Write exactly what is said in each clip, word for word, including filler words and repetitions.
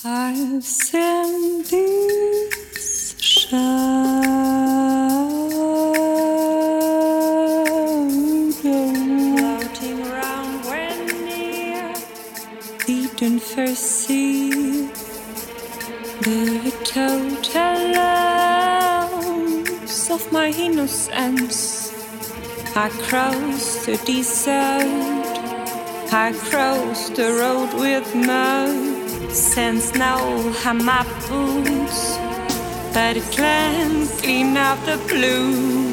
I've seen these shadows floating around when near, eaten first see the total loss of my innocence. I crossed the desert, I crossed the road with mud. Since now I'm my boots, but it can't clean up the blue.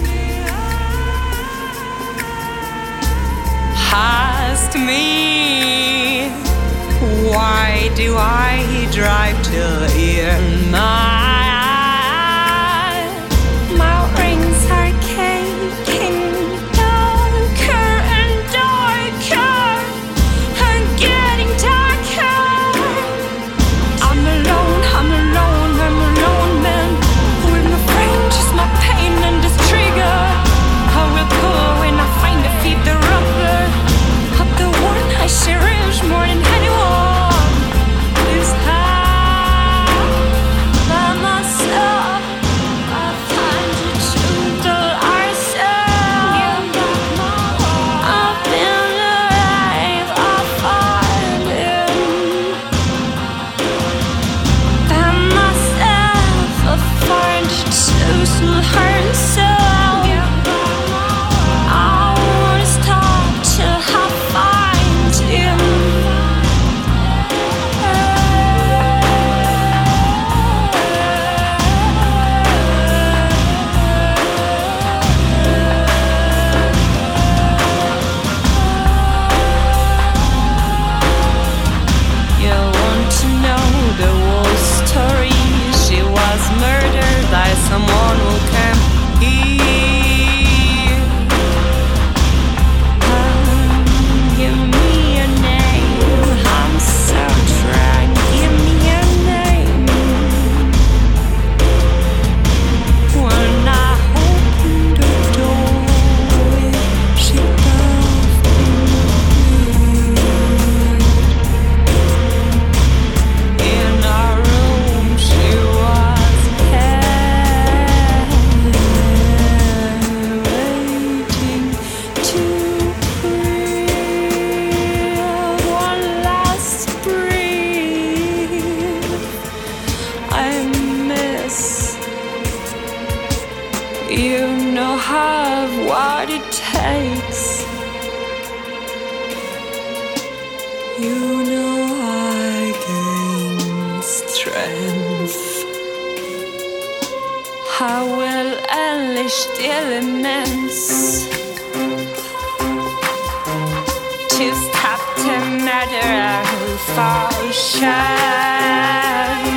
Ask me, why do I drive till here? My, my rings are caking darker and darker and getting darker. I'm alone, I'm alone, I'm alone, man. With my brain, just my pain and this trigger. I will pull when I find the feet, the rubber of the one I cherish more than anyone. This high by myself, I find the truth that ourselves. I've been alive, I find it. By myself, I find the truth to herself. I wanna stop till I find him. You want to know the whole story? She was murdered by someone who came here. Um, give me a name, I'm so drunk. Give me a name. When I opened the door, she loved me. In our room, she was waiting to breathe one last breath. I miss, you know, have what it takes. You know I gain strength. I will unleash the elements to stop the murder for sure.